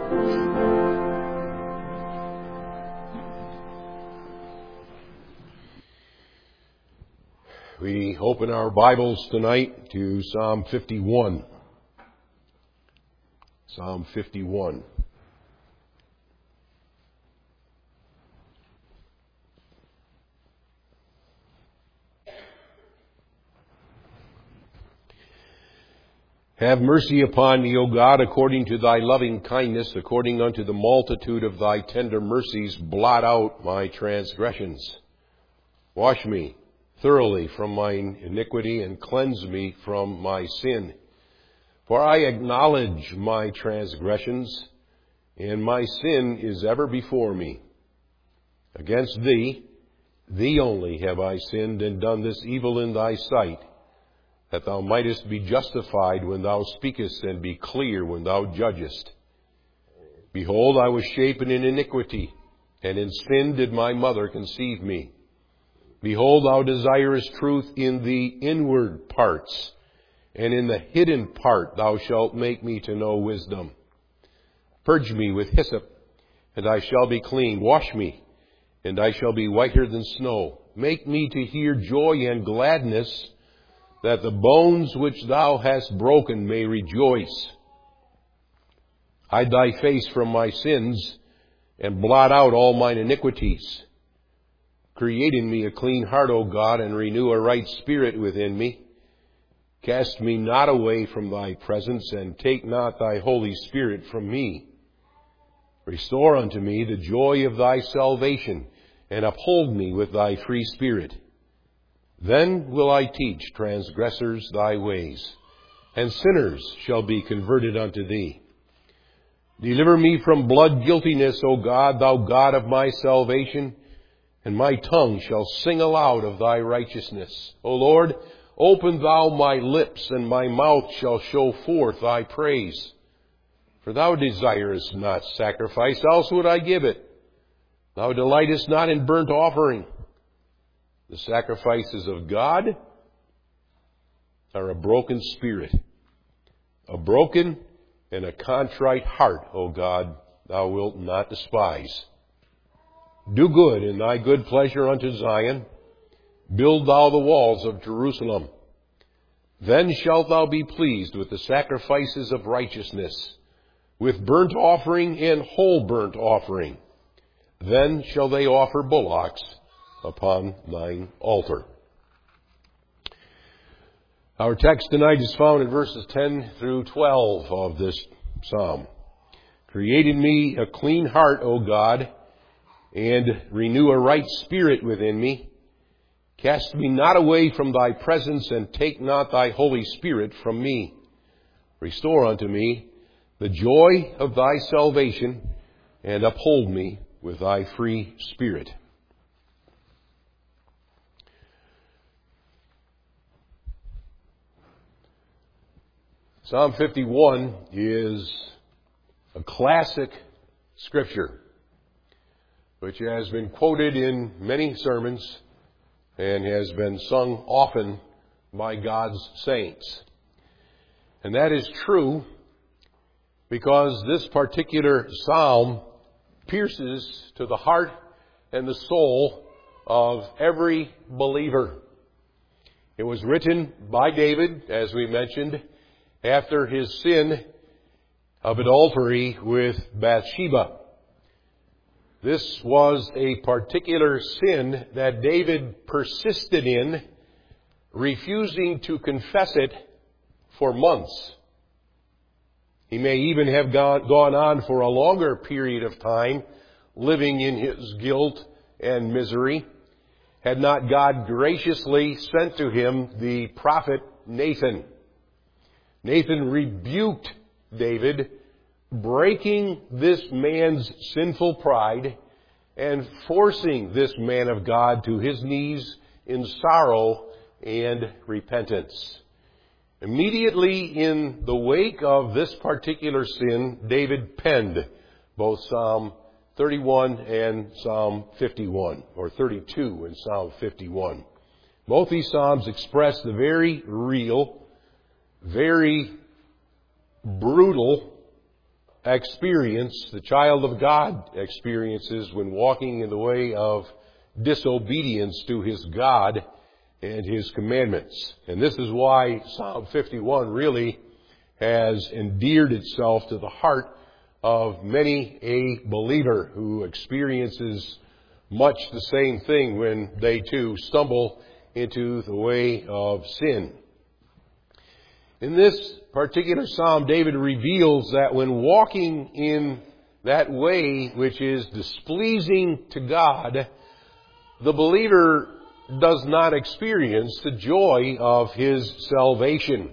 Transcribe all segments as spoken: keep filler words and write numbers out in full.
We open our Bibles tonight to Psalm fifty-one. Psalm fifty-one. Have mercy upon me, O God, according to thy loving kindness, according unto the multitude of thy tender mercies, blot out my transgressions. Wash me thoroughly from mine iniquity, and cleanse me from my sin. For I acknowledge my transgressions, and my sin is ever before me. Against thee, thee only have I sinned, and done this evil in thy sight, that thou mightest be justified when thou speakest, and be clear when thou judgest. Behold, I was shapen in iniquity, and in sin did my mother conceive me. Behold, thou desirest truth in the inward parts, and in the hidden part thou shalt make me to know wisdom. Purge me with hyssop, and I shall be clean. Wash me, and I shall be whiter than snow. Make me to hear joy and gladness, that the bones which thou hast broken may rejoice. Hide thy face from my sins, and blot out all mine iniquities. Create in me a clean heart, O God, and renew a right spirit within me. Cast me not away from thy presence, and take not thy Holy Spirit from me. Restore unto me the joy of thy salvation, and uphold me with thy free spirit. Then will I teach transgressors thy ways, and sinners shall be converted unto thee. Deliver me from blood guiltiness, O God, thou God of my salvation, and my tongue shall sing aloud of thy righteousness. O Lord, open thou my lips, and my mouth shall show forth thy praise. For thou desirest not sacrifice, else would I give it. Thou delightest not in burnt offering. The sacrifices of God are a broken spirit, a broken and a contrite heart, O God, thou wilt not despise. Do good in thy good pleasure unto Zion. Build thou the walls of Jerusalem. Then shalt thou be pleased with the sacrifices of righteousness, with burnt offering and whole burnt offering. Then shall they offer bullocks upon thine altar. Our text tonight is found in verses ten through twelve of this psalm. Create in me a clean heart, O God, and renew a right spirit within me. Cast me not away from thy presence, and take not thy Holy Spirit from me. Restore unto me the joy of thy salvation, and uphold me with thy free spirit. Psalm fifty-one is a classic scripture which has been quoted in many sermons and has been sung often by God's saints. And that is true because this particular psalm pierces to the heart and the soul of every believer. It was written by David, as we mentioned, after his sin of adultery with Bathsheba. This was a particular sin that David persisted in, refusing to confess it for months. He may even have gone, gone on for a longer period of time, living in his guilt and misery, had not God graciously sent to him the prophet Nathan. Nathan rebuked David, breaking this man's sinful pride and forcing this man of God to his knees in sorrow and repentance. Immediately in the wake of this particular sin, David penned both Psalm thirty-one and Psalm fifty-one, or thirty-two and Psalm fifty-one. Both these Psalms express the very real, very brutal experience, the child of God experiences when walking in the way of disobedience to his God and his commandments. And this is why Psalm fifty-one really has endeared itself to the heart of many a believer who experiences much the same thing when they too stumble into the way of sin. In this particular psalm, David reveals that when walking in that way which is displeasing to God, the believer does not experience the joy of his salvation.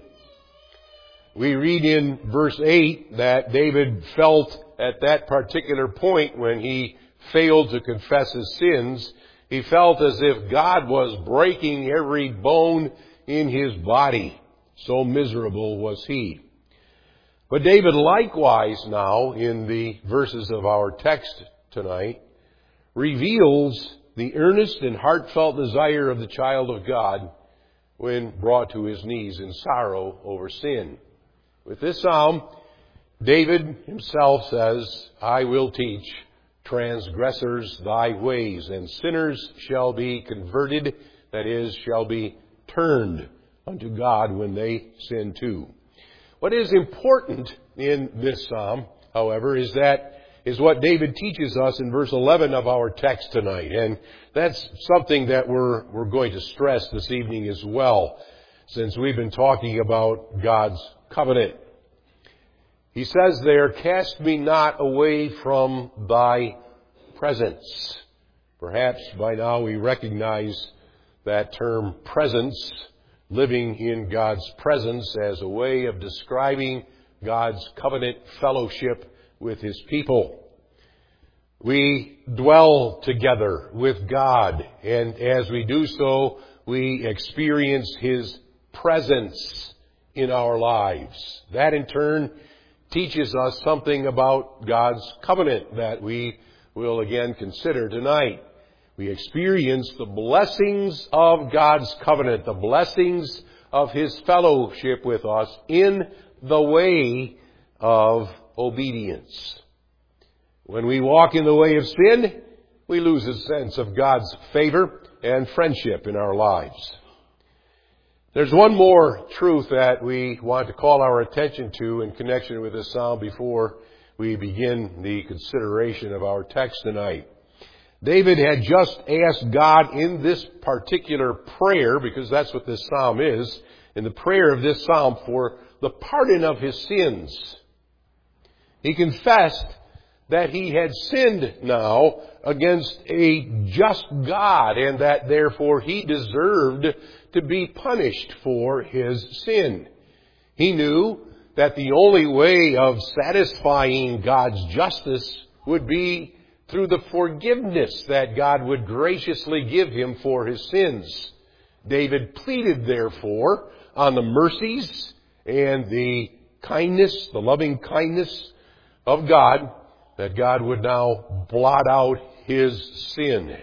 We read in verse eight that David felt at that particular point when he failed to confess his sins, he felt as if God was breaking every bone in his body. So miserable was he. But David likewise now, in the verses of our text tonight, reveals the earnest and heartfelt desire of the child of God when brought to his knees in sorrow over sin. With this psalm, David himself says, I will teach transgressors thy ways, and sinners shall be converted, that is, shall be turned unto God when they sin too. What is important in this psalm, however, is that is what David teaches us in verse eleven of our text tonight. And that's something that we're, we're going to stress this evening as well, since we've been talking about God's covenant. He says there, cast me not away from thy presence. Perhaps by now we recognize that term presence, living in God's presence, as a way of describing God's covenant fellowship with His people. We dwell together with God, and as we do so, we experience His presence in our lives. That in turn teaches us something about God's covenant that we will again consider tonight. We experience the blessings of God's covenant, the blessings of His fellowship with us in the way of obedience. When we walk in the way of sin, we lose a sense of God's favor and friendship in our lives. There's one more truth that we want to call our attention to in connection with this psalm before we begin the consideration of our text tonight. David had just asked God in this particular prayer, because that's what this psalm is, in the prayer of this psalm, for the pardon of his sins. He confessed that he had sinned now against a just God, and that therefore he deserved to be punished for his sin. He knew that the only way of satisfying God's justice would be through the forgiveness that God would graciously give him for his sins. David pleaded, therefore, on the mercies and the kindness, the loving kindness of God, that God would now blot out his sin.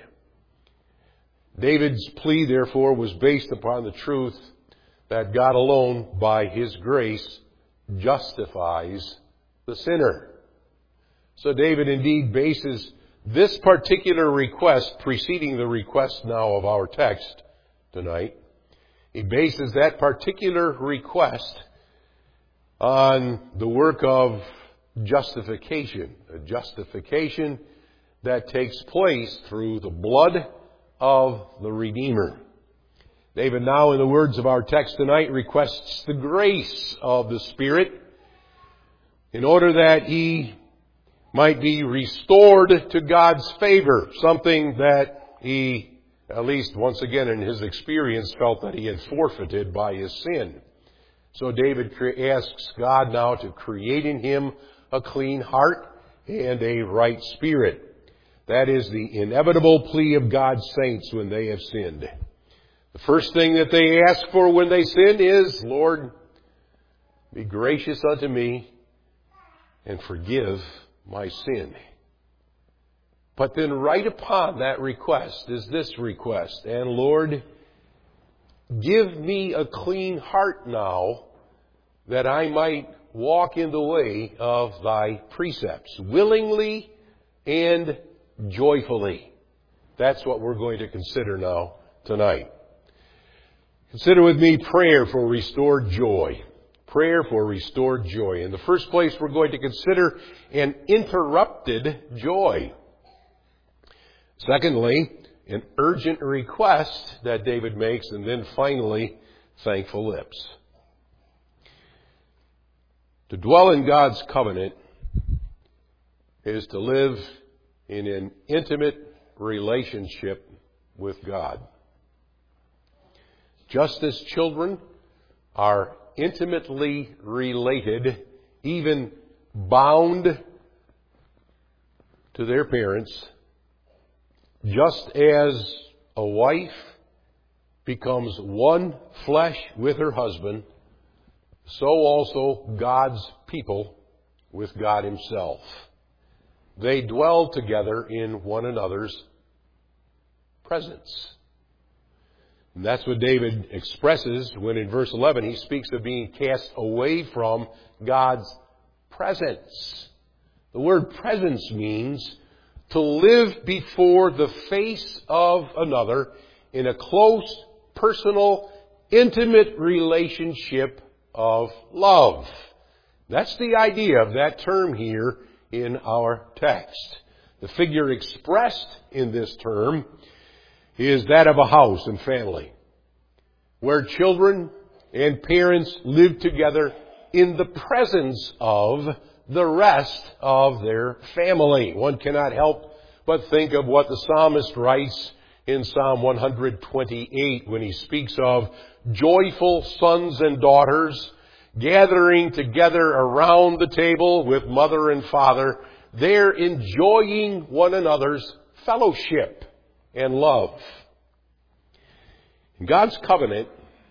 David's plea, therefore, was based upon the truth that God alone, by His grace, justifies the sinner. So David indeed bases this particular request, preceding the request now of our text tonight, he bases that particular request on the work of justification, a justification that takes place through the blood of the Redeemer. David now, in the words of our text tonight, requests the grace of the Spirit in order that he might be restored to God's favor, something that he, at least once again in his experience, felt that he had forfeited by his sin. So David asks God now to create in him a clean heart and a right spirit. That is the inevitable plea of God's saints when they have sinned. The first thing that they ask for when they sin is, Lord, be gracious unto me and forgive my sin. But then right upon that request is this request, and Lord, give me a clean heart now, that I might walk in the way of thy precepts, willingly and joyfully. That's what we're going to consider now tonight. Consider with me prayer for restored joy. Prayer for restored joy. In the first place, we're going to consider an interrupted joy. Secondly, an urgent request that David makes. And then finally, thankful lips. To dwell in God's covenant is to live in an intimate relationship with God. Just as children are intimately related, even bound to their parents, just as a wife becomes one flesh with her husband, so also God's people with God Himself. They dwell together in one another's presence. And that's what David expresses when in verse eleven he speaks of being cast away from God's presence. The word presence means to live before the face of another in a close, personal, intimate relationship of love. That's the idea of that term here in our text. The figure expressed in this term is that of a house and family, where children and parents live together in the presence of the rest of their family. One cannot help but think of what the psalmist writes in Psalm one twenty-eight when he speaks of joyful sons and daughters gathering together around the table with mother and father. They're enjoying one another's fellowship and love. In God's covenant,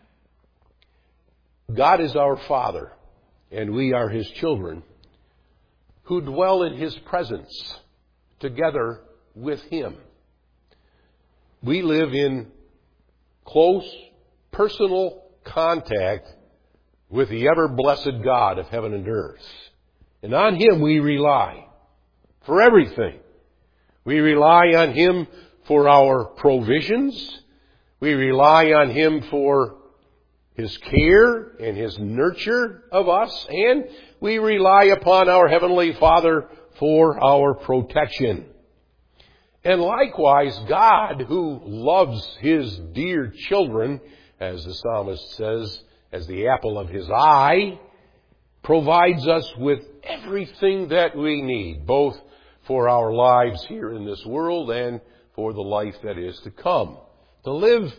God is our Father, and we are His children, who dwell in His presence together with Him. We live in close, personal contact with the ever-blessed God of heaven and earth. And on Him we rely for everything. We rely on Him for our provisions. We rely on Him for His care and His nurture of us. And we rely upon our Heavenly Father for our protection. And likewise, God, who loves His dear children, as the psalmist says, as the apple of His eye, provides us with everything that we need, both for our lives here in this world and for the life that is to come. To live,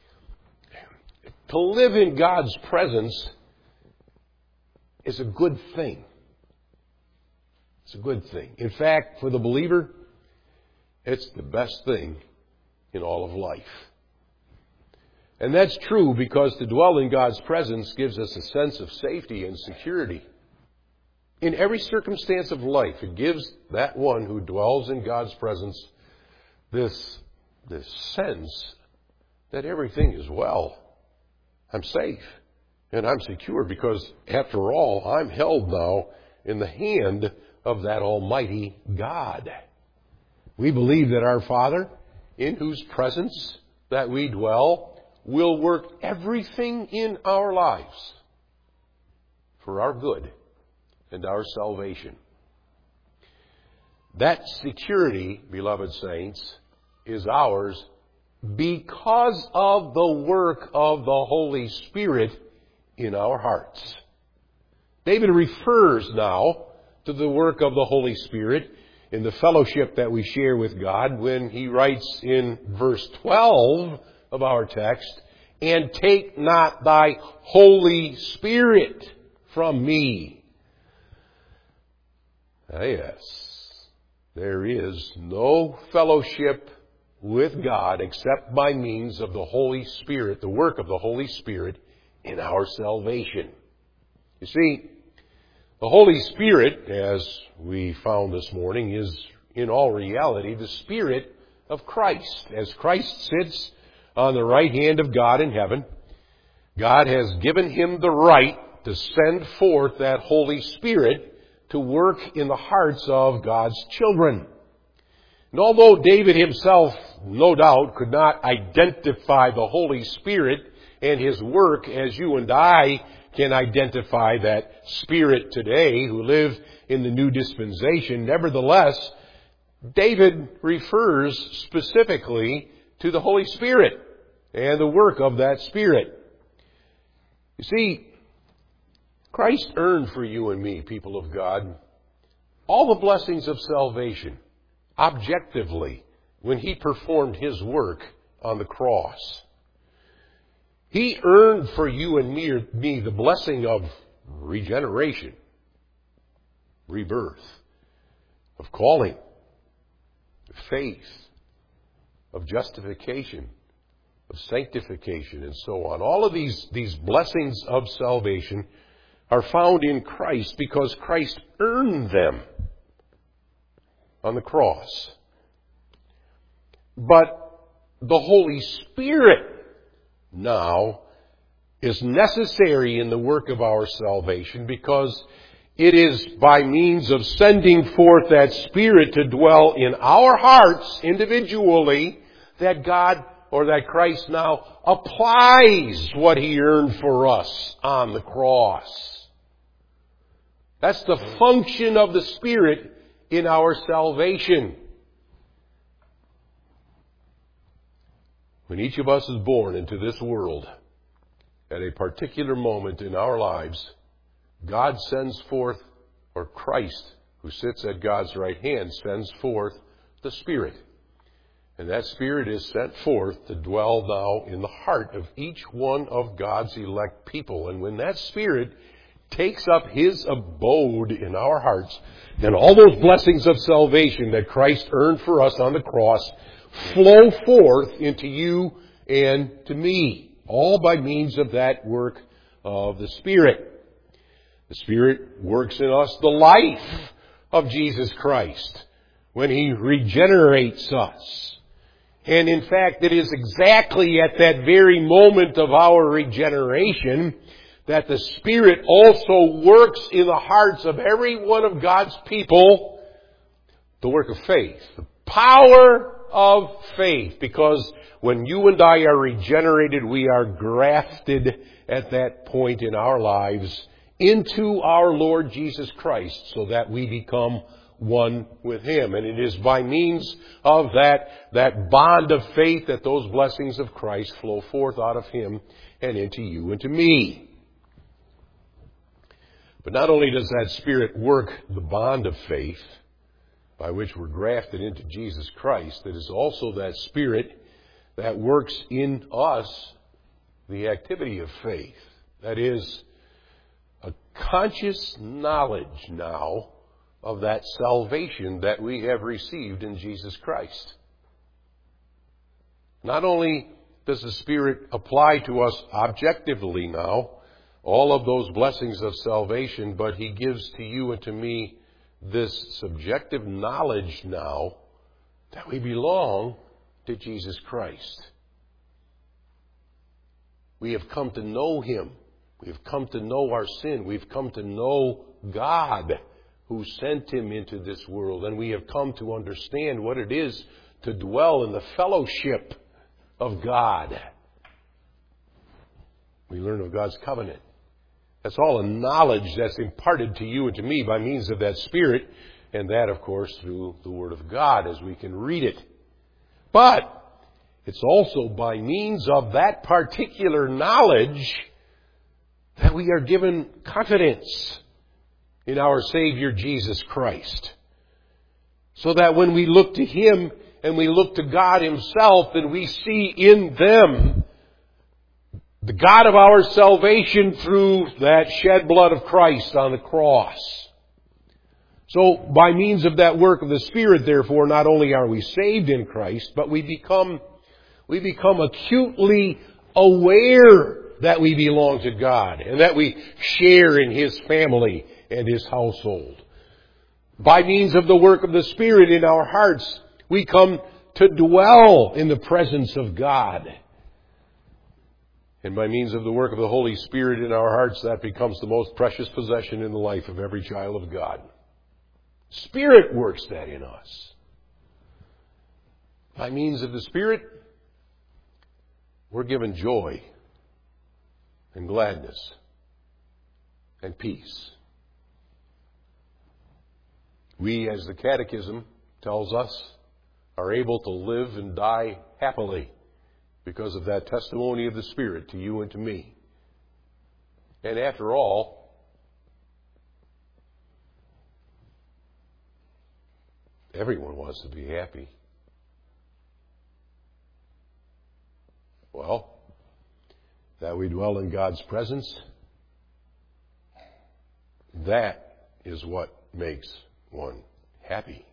to live in God's presence is a good thing. It's a good thing. In fact, for the believer, it's the best thing in all of life. And that's true because to dwell in God's presence gives us a sense of safety and security. In every circumstance of life, it gives that one who dwells in God's presence this, this sense that everything is well. I'm safe and I'm secure because, after all, I'm held now in the hand of that Almighty God. We believe that our Father, in whose presence that we dwell, will work everything in our lives for our good and our salvation. That security, beloved saints, is ours because of the work of the Holy Spirit in our hearts. David refers now to the work of the Holy Spirit in the fellowship that we share with God when he writes in verse twelve of our text, "And take not thy Holy Spirit from me." Ah, yes, there is no fellowship with God except by means of the Holy Spirit, the work of the Holy Spirit in our salvation. You see, the Holy Spirit, as we found this morning, is in all reality the Spirit of Christ. As Christ sits on the right hand of God in heaven, God has given him the right to send forth that Holy Spirit to work in the hearts of God's children. And although David himself, no doubt, could not identify the Holy Spirit and His work as you and I can identify that Spirit today who live in the new dispensation, nevertheless, David refers specifically to the Holy Spirit and the work of that Spirit. You see, Christ earned for you and me, people of God, all the blessings of salvation objectively when He performed His work on the cross. He earned for you and me, me the blessing of regeneration, rebirth, of calling, of faith, of justification, of sanctification, and so on. All of these, these blessings of salvation are found in Christ because Christ earned them on the cross. But the Holy Spirit now is necessary in the work of our salvation because it is by means of sending forth that Spirit to dwell in our hearts individually that God or that Christ now applies what He earned for us on the cross. That's the function of the Spirit in our salvation. When each of us is born into this world, at a particular moment in our lives, God sends forth, or Christ, who sits at God's right hand, sends forth the Spirit. And that Spirit is sent forth to dwell now in the heart of each one of God's elect people. And when that Spirit takes up His abode in our hearts, then all those blessings of salvation that Christ earned for us on the cross flow forth into you and to me, all by means of that work of the Spirit. The Spirit works in us the life of Jesus Christ when He regenerates us. And in fact, it is exactly at that very moment of our regeneration that the Spirit also works in the hearts of every one of God's people the work of faith. The power of faith. Because when you and I are regenerated, we are grafted at that point in our lives into our Lord Jesus Christ so that we become one with Him. And it is by means of that, that bond of faith that those blessings of Christ flow forth out of Him and into you and to me. But not only does that Spirit work the bond of faith by which we're grafted into Jesus Christ, it is also that Spirit that works in us the activity of faith. That is, a conscious knowledge now of that salvation that we have received in Jesus Christ. Not only does the Spirit apply to us objectively now all of those blessings of salvation, but He gives to you and to me this subjective knowledge now that we belong to Jesus Christ. We have come to know Him. We have come to know our sin. We've come to know God who sent Him into this world. And we have come to understand what it is to dwell in the fellowship of God. We learn of God's covenant. That's all a knowledge that's imparted to you and to me by means of that Spirit. And that, of course, through the Word of God as we can read it. But it's also by means of that particular knowledge that we are given confidence in our Savior Jesus Christ. So that when we look to Him and we look to God Himself, then we see in them the God of our salvation through that shed blood of Christ on the cross. So by means of that work of the Spirit, therefore, not only are we saved in Christ, but we become, we become acutely aware that we belong to God and that we share in His family and His household. By means of the work of the Spirit in our hearts, we come to dwell in the presence of God. And by means of the work of the Holy Spirit in our hearts, that becomes the most precious possession in the life of every child of God. Spirit works that in us. By means of the Spirit, we're given joy and gladness and peace. We, as the Catechism tells us, are able to live and die happily because of that testimony of the Spirit to you and to me. And after all, everyone wants to be happy. Well, that we dwell in God's presence, that is what makes one happy.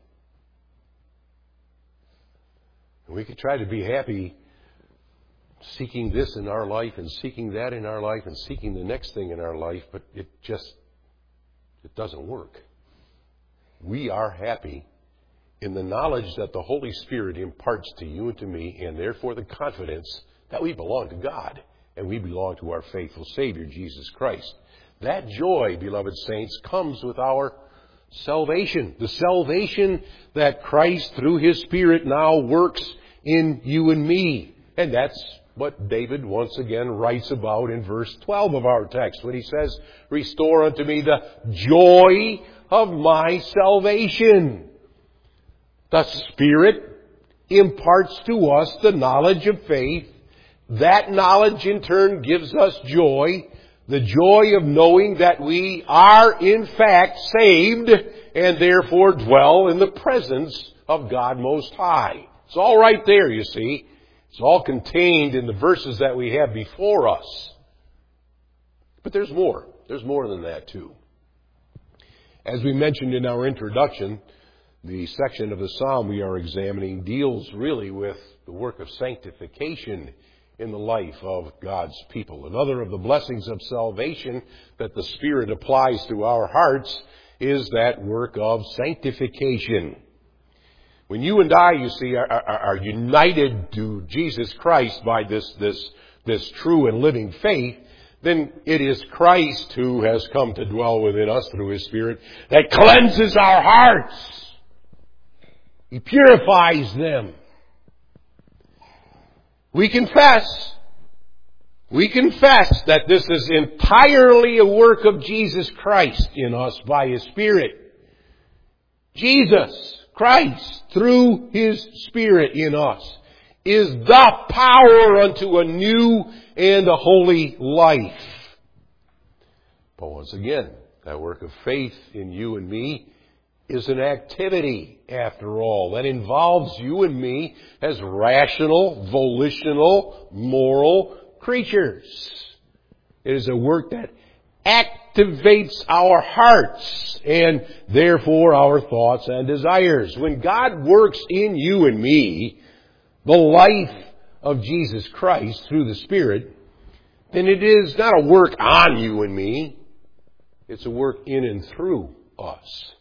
And we could try to be happy seeking this in our life and seeking that in our life and seeking the next thing in our life, but it just, it doesn't work. We are happy in the knowledge that the Holy Spirit imparts to you and to me, and therefore the confidence that we belong to God and we belong to our faithful Savior, Jesus Christ. That joy, beloved saints, comes with our salvation. The salvation that Christ, through His Spirit, now works in you and me. And that's what David once again writes about in verse twelve of our text when he says, "Restore unto me the joy of my salvation." The Spirit imparts to us the knowledge of faith. That knowledge in turn gives us joy. The joy of knowing that we are in fact saved and therefore dwell in the presence of God Most High. It's all right there, you see. It's all contained in the verses that we have before us. But there's more. There's more than that too. As we mentioned in our introduction, the section of the psalm we are examining deals really with the work of sanctification in the life of God's people. Another of the blessings of salvation that the Spirit applies to our hearts is that work of sanctification. When you and I, you see, are, are, are united to Jesus Christ by this, this, this true and living faith, then it is Christ who has come to dwell within us through His Spirit that cleanses our hearts. He purifies them. We confess, we confess that this is entirely a work of Jesus Christ in us by His Spirit. Jesus Christ, through His Spirit in us, is the power unto a new and a holy life. But once again, that work of faith in you and me is an activity, after all, that involves you and me as rational, volitional, moral creatures. It is a work that activates our hearts and therefore our thoughts and desires. When God works in you and me the life of Jesus Christ through the Spirit, then it is not a work on you and me. It's a work in and through us.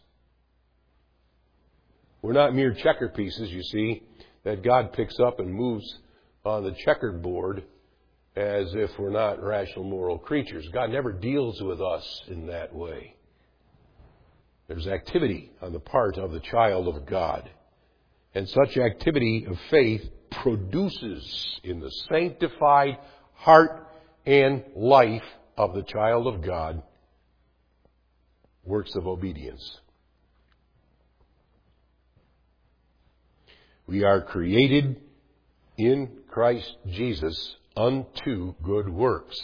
We're not mere checker pieces, you see, that God picks up and moves on the checkerboard as if we're not rational, moral creatures. God never deals with us in that way. There's activity on the part of the child of God. And such activity of faith produces in the sanctified heart and life of the child of God works of obedience. We are created in Christ Jesus unto good works.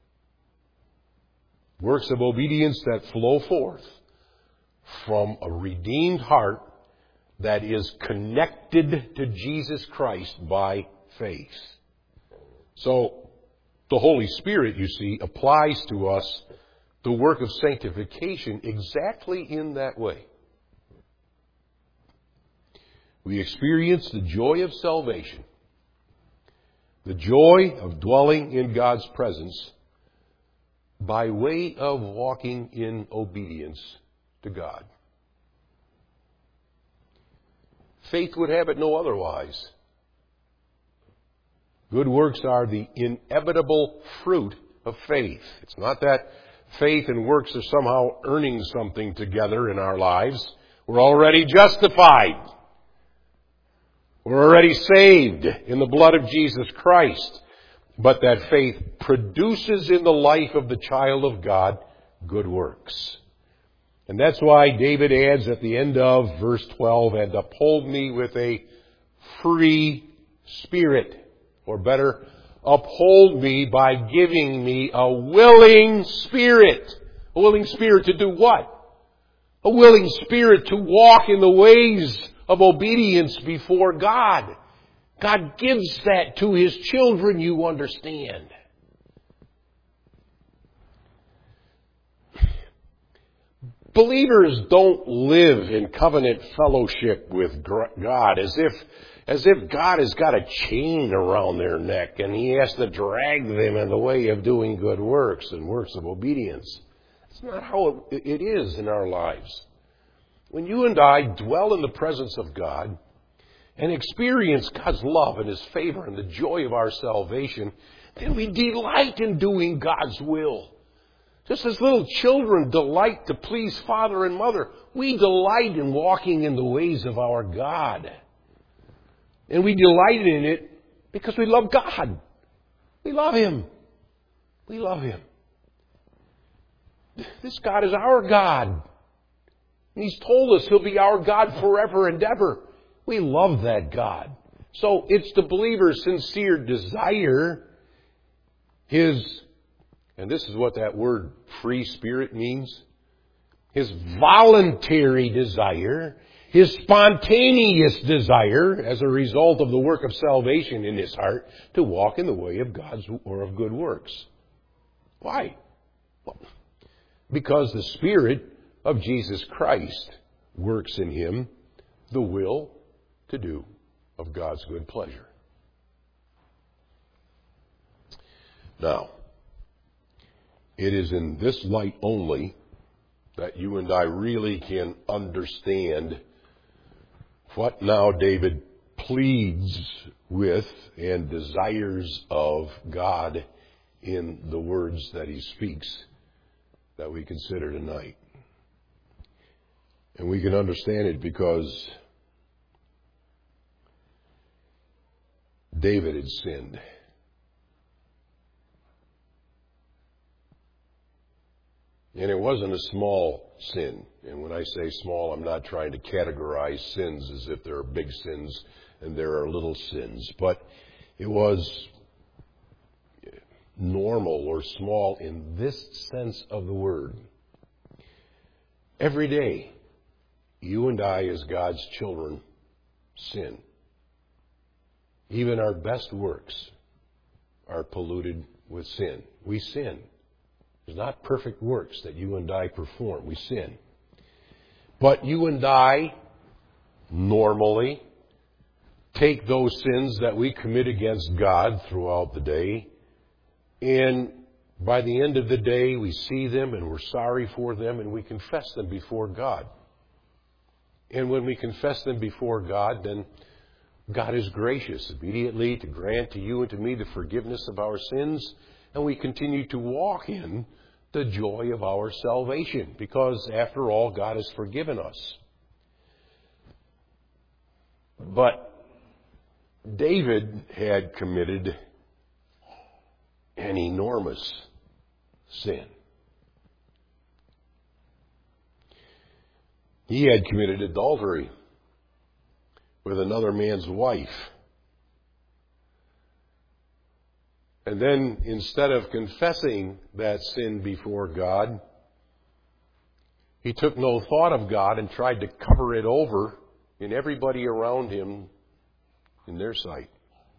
Works of obedience that flow forth from a redeemed heart that is connected to Jesus Christ by faith. So, the Holy Spirit, you see, applies to us the work of sanctification exactly in that way. We experience the joy of salvation, the joy of dwelling in God's presence by way of walking in obedience to God. Faith would have it no otherwise. Good works are the inevitable fruit of faith. It's not that faith and works are somehow earning something together in our lives. We're already justified. We're already saved in the blood of Jesus Christ. But that faith produces in the life of the child of God good works. And that's why David adds at the end of verse twelve, and uphold me with a free spirit. Or better, uphold me by giving me a willing spirit. A willing spirit to do what? A willing spirit to walk in the ways of obedience before God. God gives that to His children, you understand. Believers don't live in covenant fellowship with God as if, as if God has got a chain around their neck and He has to drag them in the way of doing good works and works of obedience. That's not how it, it is in our lives. When you and I dwell in the presence of God and experience God's love and His favor and the joy of our salvation, then we delight in doing God's will. Just as little children delight to please father and mother, we delight in walking in the ways of our God. And we delight in it because we love God. We love Him. We love Him. This God is our God. And He's told us He'll be our God forever and ever. We love that God. So it's the believer's sincere desire, his, and this is what that word free spirit means, his voluntary desire, his spontaneous desire as a result of the work of salvation in his heart to walk in the way of God's or of good works. Why? Well, because the Spirit of Jesus Christ works in him the will to do of God's good pleasure. Now, it is in this light only that you and I really can understand what now David pleads with and desires of God in the words that he speaks that we consider tonight. And we can understand it because David had sinned. And it wasn't a small sin. And when I say small, I'm not trying to categorize sins as if there are big sins and there are little sins. But it was normal or small in this sense of the word. Every day, you and I as God's children sin. Even our best works are polluted with sin. We sin. There's not perfect works that you and I perform. We sin. But you and I normally take those sins that we commit against God throughout the day, and by the end of the day we see them and we're sorry for them and we confess them before God. And when we confess them before God, then God is gracious immediately to grant to you and to me the forgiveness of our sins, and we continue to walk in the joy of our salvation, because after all, God has forgiven us. But David had committed an enormous sin. He had committed adultery with another man's wife. And then, instead of confessing that sin before God, he took no thought of God and tried to cover it over in everybody around him in their sight.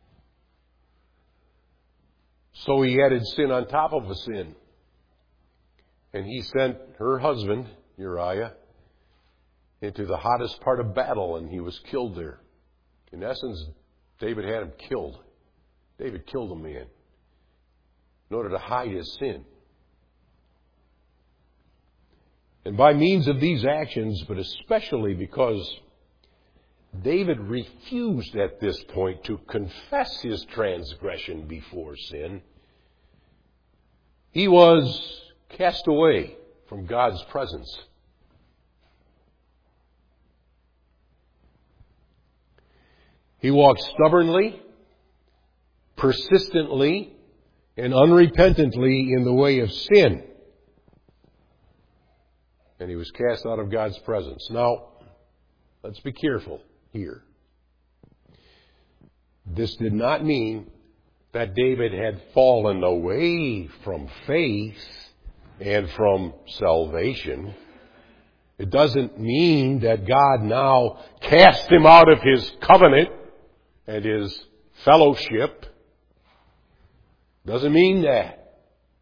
So he added sin on top of a sin. And he sent her husband, Uriah, into the hottest part of battle, and he was killed there. In essence, David had him killed. David killed a man in order to hide his sin. And by means of these actions, but especially because David refused at this point to confess his transgression before sin. He was cast away from God's presence. He walked stubbornly, persistently, and unrepentantly in the way of sin. And he was cast out of God's presence. Now, let's be careful here. This did not mean that David had fallen away from faith and from salvation. It doesn't mean that God now cast him out of his covenant and his fellowship. Doesn't mean that.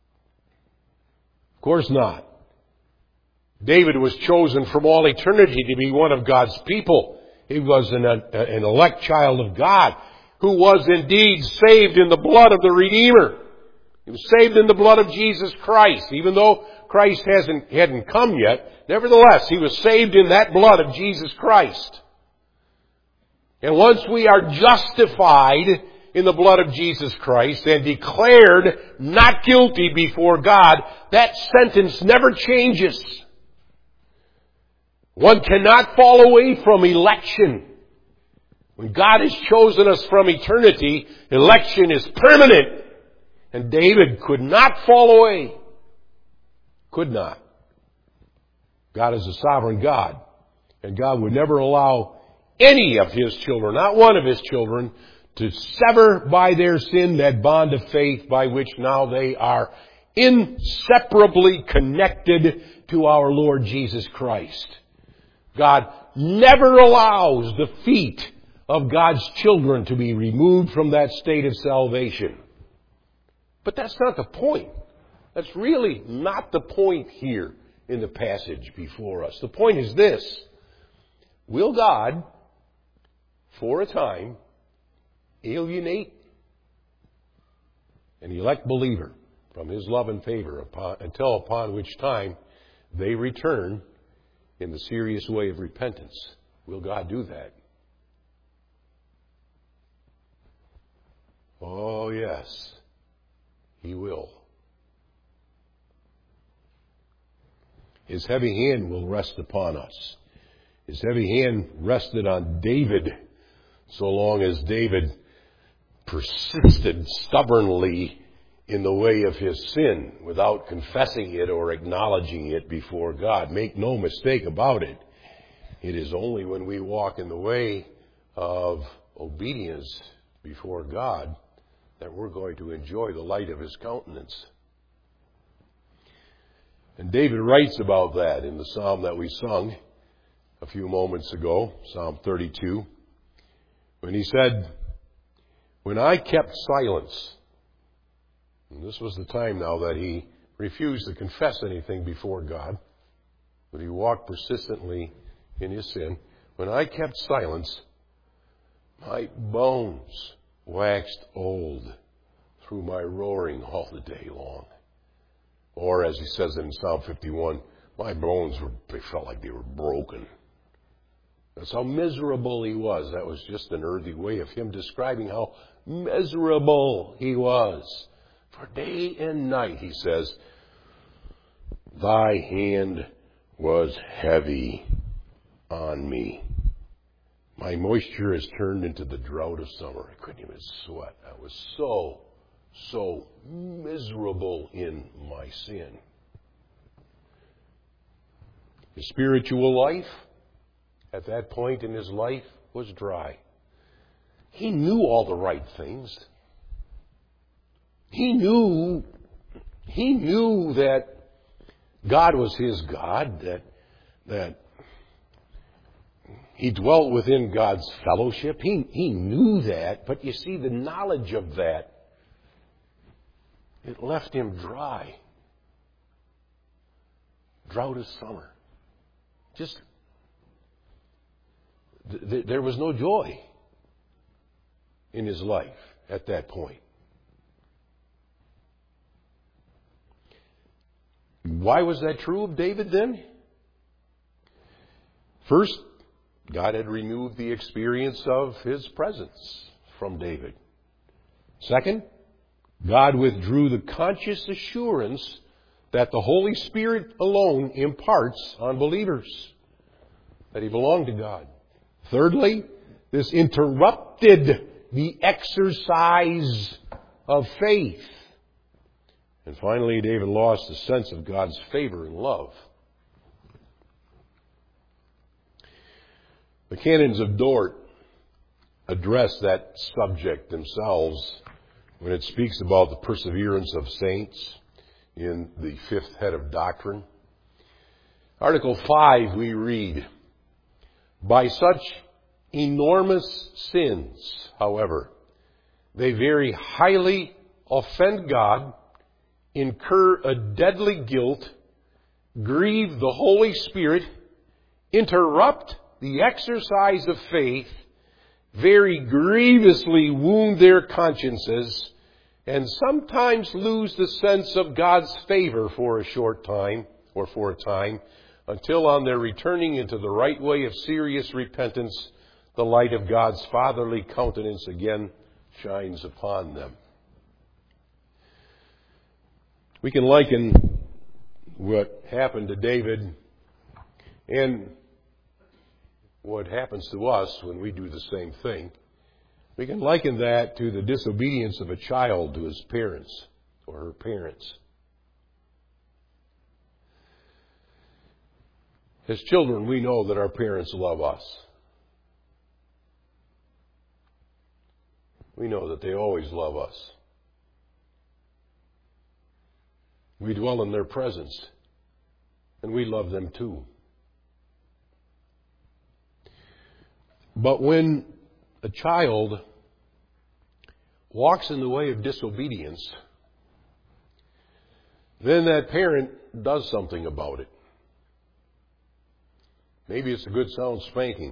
Of course not. David was chosen from all eternity to be one of God's people. He was an, an elect child of God who was indeed saved in the blood of the Redeemer. He was saved in the blood of Jesus Christ. Even though Christ hasn't, hadn't come yet, nevertheless, he was saved in that blood of Jesus Christ. And once we are justified in the blood of Jesus Christ and declared not guilty before God, that sentence never changes. One cannot fall away from election. When God has chosen us from eternity, election is permanent. And David could not fall away. Could not. God is a sovereign God. And God would never allow any of His children, not one of His children, to sever by their sin that bond of faith by which now they are inseparably connected to our Lord Jesus Christ. God never allows the feet of God's children to be removed from that state of salvation. But that's not the point. That's really not the point here in the passage before us. The point is this: will God, for a time, alienate an elect believer from His love and favor upon, until upon which time they return in the serious way of repentance? Will God do that? Oh, yes, He will. His heavy hand will rest upon us. His heavy hand rested on David so long as David persisted stubbornly in the way of his sin without confessing it or acknowledging it before God. Make no mistake about it. It is only when we walk in the way of obedience before God that we're going to enjoy the light of His countenance. And David writes about that in the psalm that we sung a few moments ago, Psalm thirty-two, when he said, "When I kept silence," and this was the time now that he refused to confess anything before God, but he walked persistently in his sin. "When I kept silence, my bones waxed old through my roaring all the day long." Or as he says in Psalm fifty-one, my bones were, they felt like they were broken. That's how miserable he was. That was just an earthy way of him describing how miserable he was. For day and night, he says, thy hand was heavy on me. My moisture has turned into the drought of summer. I couldn't even sweat. I was so, so miserable in my sin. His spiritual life, at that point in his life, was dry. He knew all the right things. He knew, he knew that God was his God, that, that he dwelt within God's fellowship. He, he knew that, but you see, the knowledge of that, it left him dry. Drought of summer. Just, th- th- there was no joy in his life at that point. Why was that true of David then? First, God had removed the experience of His presence from David. Second, God withdrew the conscious assurance that the Holy Spirit alone imparts on believers, that He belonged to God. Thirdly, this interrupted the exercise of faith. And finally, David lost the sense of God's favor and love. The canons of Dort address that subject themselves when it speaks about the perseverance of saints in the fifth head of doctrine. Article five, we read, by such enormous sins, however, they very highly offend God, incur a deadly guilt, grieve the Holy Spirit, interrupt the exercise of faith, very grievously wound their consciences, and sometimes lose the sense of God's favor for a short time, or for a time, until on their returning into the right way of serious repentance, the light of God's fatherly countenance again shines upon them. We can liken what happened to David and what happens to us when we do the same thing. We can liken that to the disobedience of a child to his parents or her parents. As children, we know that our parents love us. We know that they always love us. We dwell in their presence, and we love them too. But when a child walks in the way of disobedience, then that parent does something about it. Maybe it's a good sound spanking.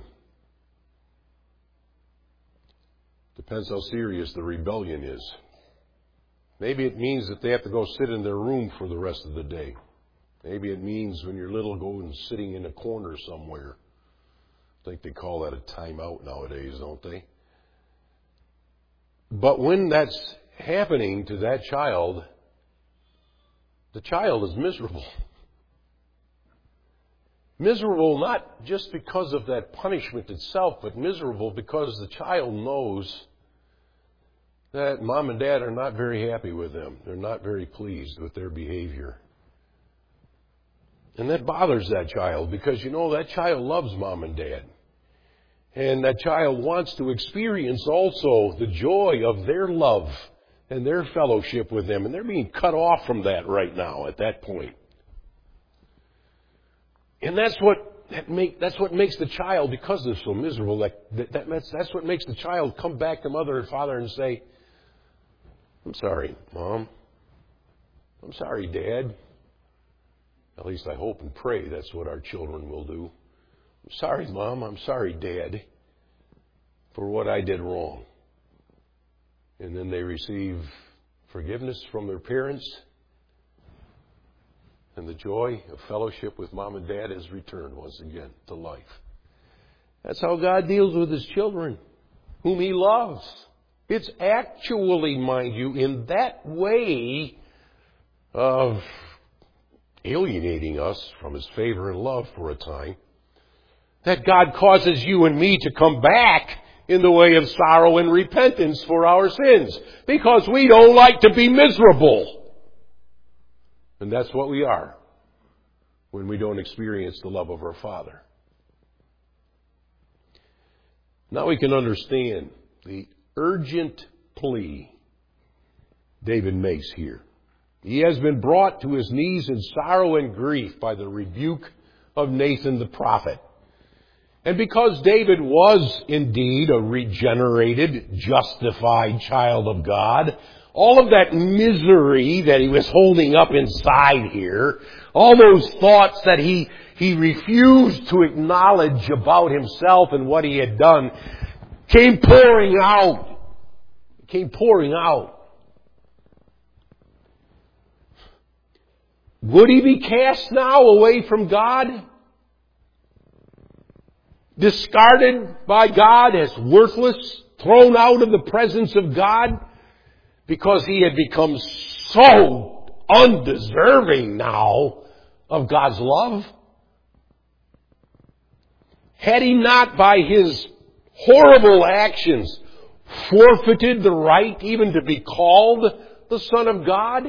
Depends how serious the rebellion is. Maybe it means that they have to go sit in their room for the rest of the day. Maybe it means when you're little, going sitting in a corner somewhere. I think they call that a timeout nowadays, don't they? But when that's happening to that child, the child is miserable. Miserable not just because of that punishment itself, but miserable because the child knows that mom and dad are not very happy with them. They're not very pleased with their behavior. And that bothers that child because, you know, that child loves mom and dad. And that child wants to experience also the joy of their love and their fellowship with them. And they're being cut off from that right now at that point. And that's what that make, that's what makes the child, because they're so miserable, that, that, that's, that's what makes the child come back to mother and father and say, I'm sorry, Mom. I'm sorry, Dad. At least I hope and pray that's what our children will do. I'm sorry, Mom. I'm sorry, Dad, for what I did wrong. And then they receive forgiveness from their parents, and the joy of fellowship with Mom and Dad is returned once again to life. That's how God deals with His children, whom He loves. It's actually, mind you, in that way of alienating us from His favor and love for a time, that God causes you and me to come back in the way of sorrow and repentance for our sins, because we don't like to be miserable. And that's what we are when we don't experience the love of our Father. Now we can understand the urgent plea David makes here. He has been brought to his knees in sorrow and grief by the rebuke of Nathan the prophet. And because David was indeed a regenerated, justified child of God, all of that misery that he was holding up inside here, all those thoughts that he, he refused to acknowledge about himself and what he had done, came pouring out. Came pouring out. Would he be cast now away from God? discarded by God as worthless, thrown out of the presence of God because he had become so undeserving now of God's love? Had he not, by his horrible actions, forfeited the right even to be called the Son of God?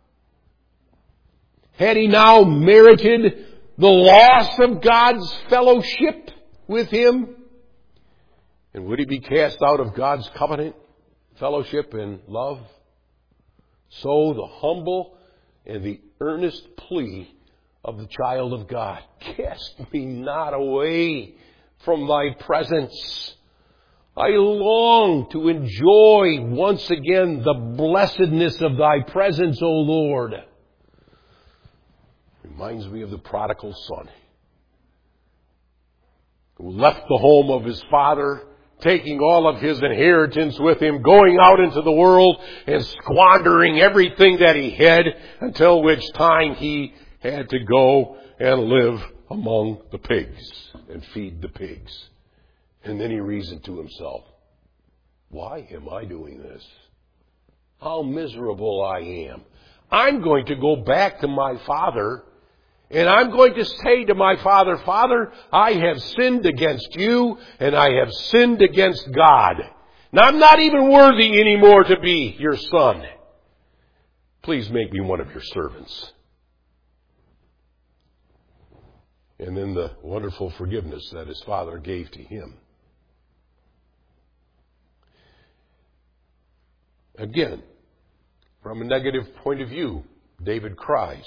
Had he now merited the loss of God's fellowship with him? And would he be cast out of God's covenant, fellowship, and love? So the humble and the earnest plea of the child of God, cast me not away from thy presence. I long to enjoy once again the blessedness of thy presence, O Lord. Reminds me of the prodigal son who left the home of his father, taking all of his inheritance with him, going out into the world and squandering everything that he had, until which time he had to go and live among the pigs and feed the pigs. And then he reasoned to himself, why am I doing this? How miserable I am. I'm going to go back to my father, and I'm going to say to my father, Father, I have sinned against you, and I have sinned against God. Now I'm not even worthy anymore to be your son. Please make me one of your servants. And then the wonderful forgiveness that his father gave to him. Again, from a negative point of view, David cries,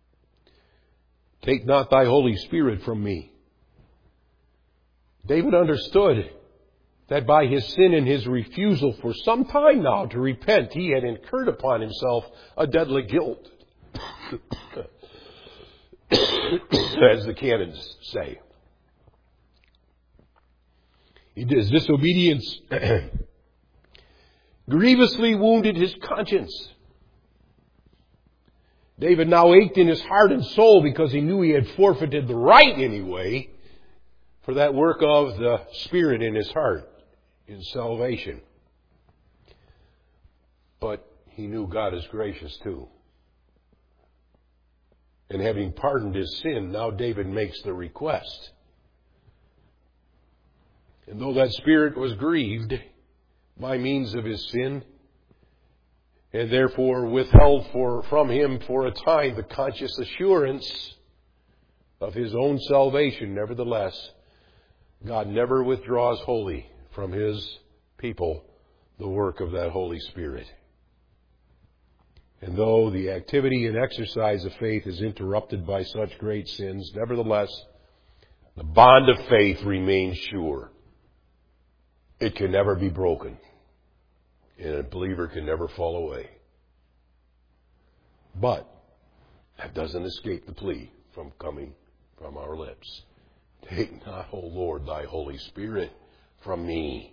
take not thy Holy Spirit from me. David understood that by his sin and his refusal for some time now to repent, he had incurred upon himself a deadly guilt. As the canons say. His disobedience grievously wounded his conscience. David now ached in his heart and soul because he knew he had forfeited the right anyway for that work of the Spirit in his heart in salvation. But he knew God is gracious too. And having pardoned his sin, now David makes the request. And though that Spirit was grieved by means of his sin, and therefore withheld for, from him for a time the conscious assurance of his own salvation, nevertheless, God never withdraws wholly from his people the work of that Holy Spirit. And though the activity and exercise of faith is interrupted by such great sins, nevertheless, the bond of faith remains sure. It can never be broken. And a believer can never fall away. But that doesn't escape the plea from coming from our lips. Take not, O Lord, thy Holy Spirit from me.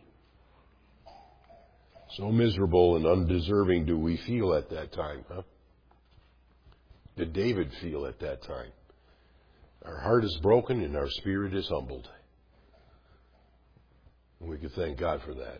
So miserable and undeserving do we feel at that time, huh? Did David feel at that time? Our heart is broken and our spirit is humbled. And we can thank God for that.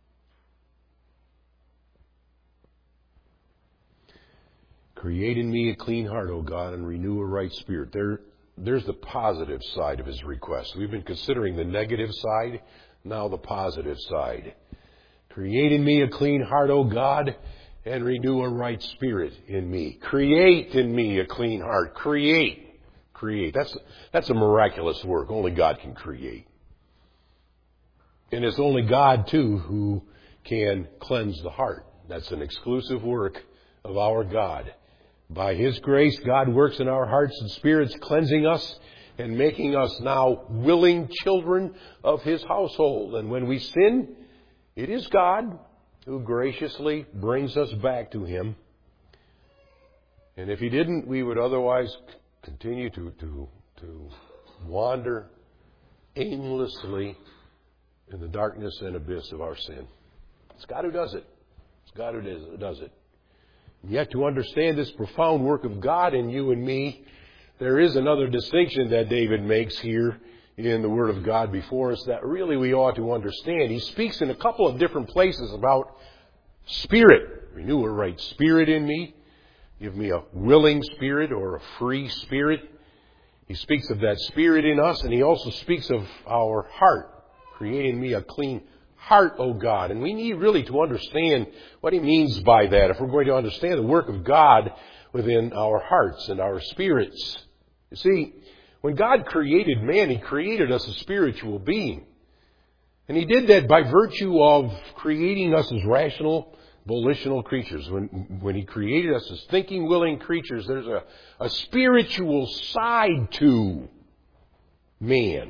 Create in me a clean heart, O God, and renew a right spirit. There, there's the positive side of his request. We've been considering the negative side, now the positive side. Create in me a clean heart, O God, and renew a right spirit in me. Create in me a clean heart. Create. Create. That's, that's a miraculous work. Only God can create. And it's only God, too, who can cleanse the heart. That's an exclusive work of our God. By his grace, God works in our hearts and spirits, cleansing us and making us now willing children of his household. And when we sin, it is God who graciously brings us back to him. And if he didn't, we would otherwise continue to, to, to wander aimlessly in the darkness and abyss of our sin. It's God who does it. It's God who does it. And yet to understand this profound work of God in you and me, there is another distinction that David makes here in the Word of God before us that really we ought to understand. He speaks in a couple of different places about spirit. Renew a right spirit in me. Give me a willing spirit or a free spirit. He speaks of that spirit in us, and he also speaks of our heart, creating me a clean heart, O God. And we need really to understand what he means by that if we're going to understand the work of God within our hearts and our spirits. You see, when God created man, he created us a spiritual being. And he did that by virtue of creating us as rational, volitional creatures. When, when he created us as thinking, willing creatures, there's a, a spiritual side to man.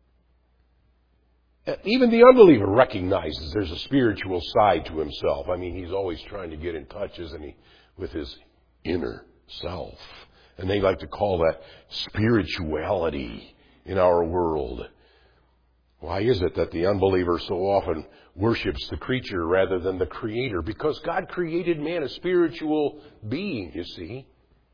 Even the unbeliever recognizes there's a spiritual side to himself. I mean, he's always trying to get in touch, isn't he, with his inner self. And they like to call that spirituality in our world. Why is it that the unbeliever so often worships the creature rather than the Creator? Because God created man a spiritual being, you see.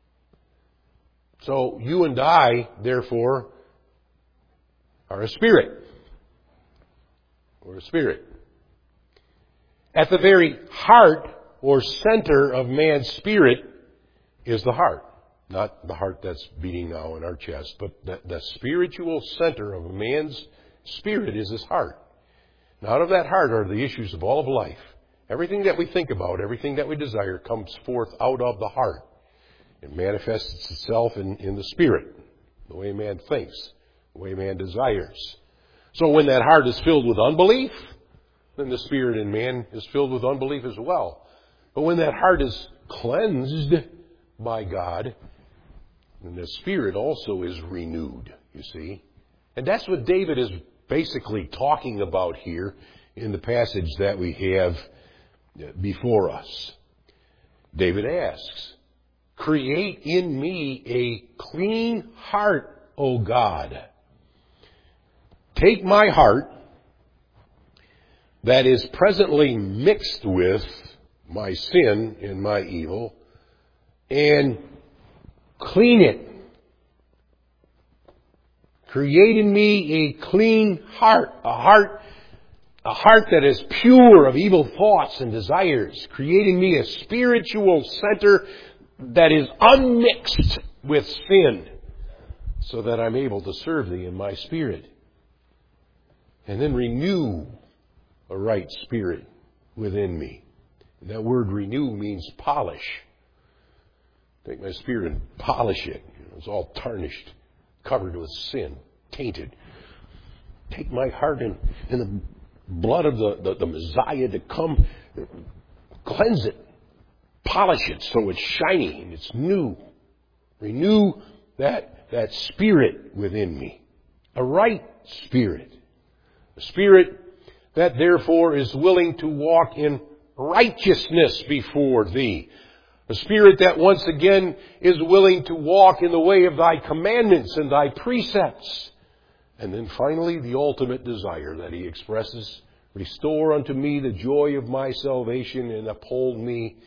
So you and I, therefore, are a spirit. We're a spirit. At the very heart or center of man's spirit is the heart. Not the heart that's beating now in our chest, but the, the spiritual center of a man's spirit is his heart. And out of that heart are the issues of all of life. Everything that we think about, everything that we desire comes forth out of the heart. It manifests itself in, in the spirit, the way man thinks, the way man desires. So when that heart is filled with unbelief, then the spirit in man is filled with unbelief as well. But when that heart is cleansed by God, then the spirit also is renewed, you see. And that's what David is basically talking about here in the passage that we have before us. David asks, "Create in me a clean heart, O God. Take my heart that is presently mixed with my sin and my evil and clean it. Create in me a clean heart, a heart, a heart that is pure of evil thoughts and desires. Create in me a spiritual center that is unmixed with sin, so that I'm able to serve thee in my spirit. And then renew a right spirit within me." And that word renew means polish. Take my spirit and polish it. It's all tarnished, covered with sin, tainted. Take my heart and, and the blood of the, the, the Messiah to come, cleanse it, polish it so it's shiny and it's new. Renew that, that spirit within me. A right spirit. A spirit that therefore is willing to walk in righteousness before thee. A spirit that once again is willing to walk in the way of thy commandments and thy precepts. And then finally, the ultimate desire that he expresses: restore unto me the joy of my salvation and uphold me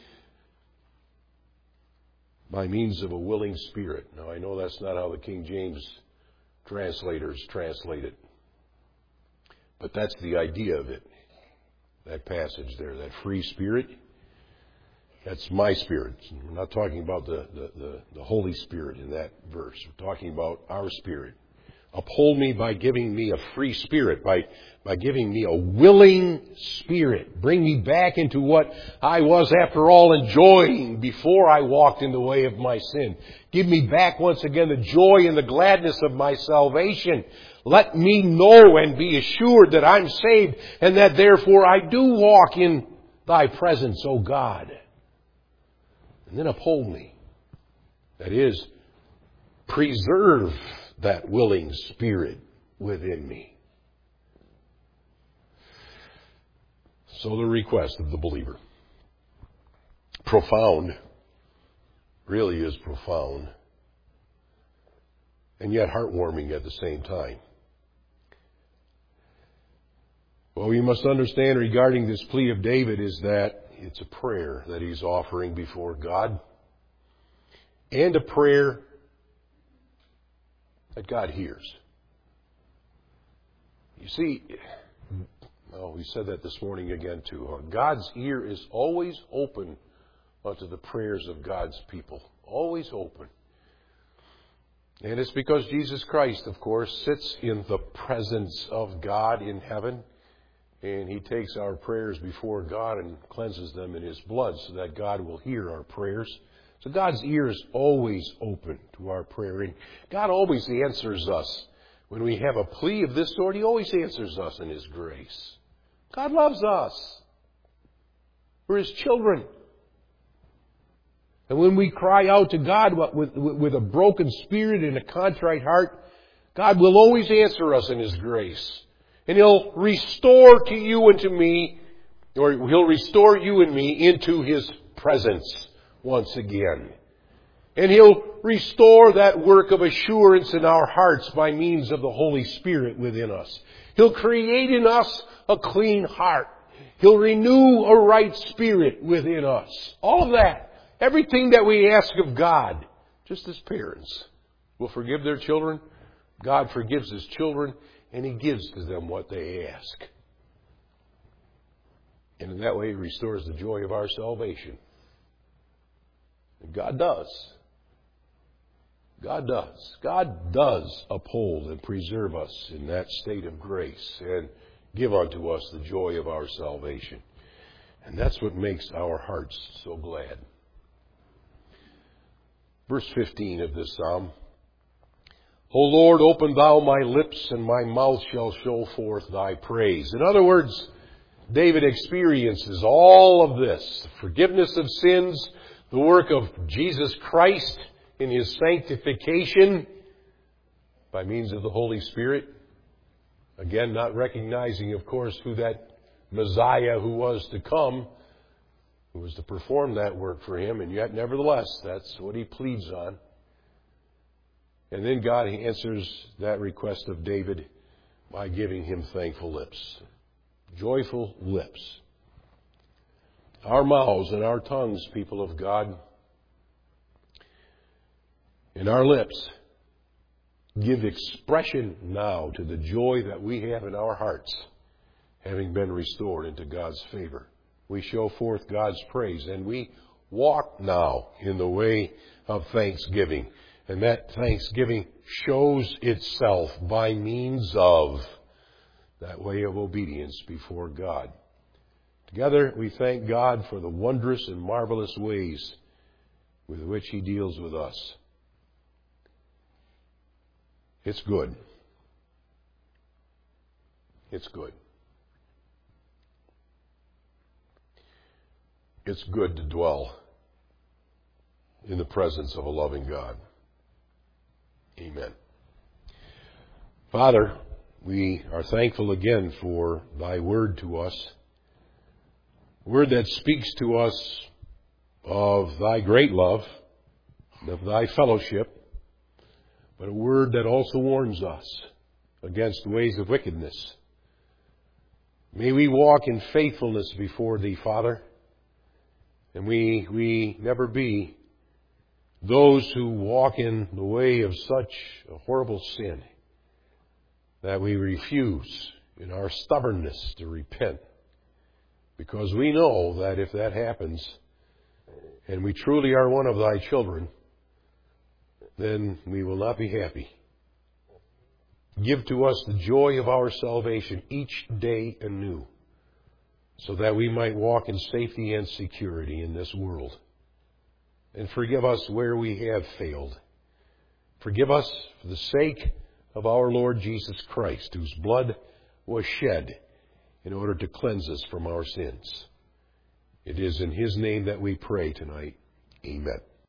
by means of a willing spirit. Now, I know that's not how the King James translators translate it. But that's the idea of it. That passage there, that free spirit. That's my spirit. We're not talking about the, the, the, the Holy Spirit in that verse. We're talking about our spirit. Uphold me by giving me a free spirit, by, by giving me a willing spirit. Bring me back into what I was, after all, enjoying before I walked in the way of my sin. Give me back once again the joy and the gladness of my salvation. Let me know and be assured that I'm saved, and that therefore I do walk in thy presence, O God. And then uphold me. That is, preserve that willing spirit within me. So the request of the believer. Profound. Really is profound. And yet heartwarming at the same time. What we must understand regarding this plea of David is that it's a prayer that he's offering before God, and a prayer that God hears. You see, oh, we said that this morning again too. Huh? God's ear is always open unto the prayers of God's people. Always open. And it's because Jesus Christ, of course, sits in the presence of God in heaven. And He takes our prayers before God and cleanses them in His blood so that God will hear our prayers. So God's ear is always open to our prayer. And God always answers us. When we have a plea of this sort, He always answers us in His grace. God loves us. We're His children. And when we cry out to God with, with, with a broken spirit and a contrite heart, God will always answer us in His grace. And He'll restore to you and to me, or He'll restore you and me into His presence once again. And He'll restore that work of assurance in our hearts by means of the Holy Spirit within us. He'll create in us a clean heart. He'll renew a right spirit within us. All of that. Everything that we ask of God, just as parents will forgive their children, God forgives His children, and He gives to them what they ask. And in that way, He restores the joy of our salvation. And God does. God does. God does uphold and preserve us in that state of grace and give unto us the joy of our salvation. And that's what makes our hearts so glad. Verse fifteen of this psalm. O Lord, open Thou my lips, and my mouth shall show forth Thy praise. In other words, David experiences all of this. Forgiveness of sins, the work of Jesus Christ in His sanctification by means of the Holy Spirit. Again, not recognizing, of course, who that Messiah who was to come, who was to perform that work for Him, and yet, nevertheless, that's what He pleads on. And then God answers that request of David by giving him thankful lips, joyful lips. Our mouths and our tongues, people of God, and our lips give expression now to the joy that we have in our hearts, having been restored into God's favor. We show forth God's praise, and we walk now in the way of thanksgiving. And that thanksgiving shows itself by means of that way of obedience before God. Together, we thank God for the wondrous and marvelous ways with which He deals with us. It's good. It's good. It's good to dwell in the presence of a loving God. Amen. Father, we are thankful again for Thy word to us. A word that speaks to us of Thy great love, of Thy fellowship, but a word that also warns us against ways of wickedness. May we walk in faithfulness before Thee, Father, and we, we never be those who walk in the way of such a horrible sin that we refuse in our stubbornness to repent. Because we know that if that happens, and we truly are one of Thy children, then we will not be happy. Give to us the joy of our salvation each day anew, so that we might walk in safety and security in this world. And forgive us where we have failed. Forgive us for the sake of our Lord Jesus Christ, whose blood was shed in order to cleanse us from our sins. It is in His name that we pray tonight. Amen.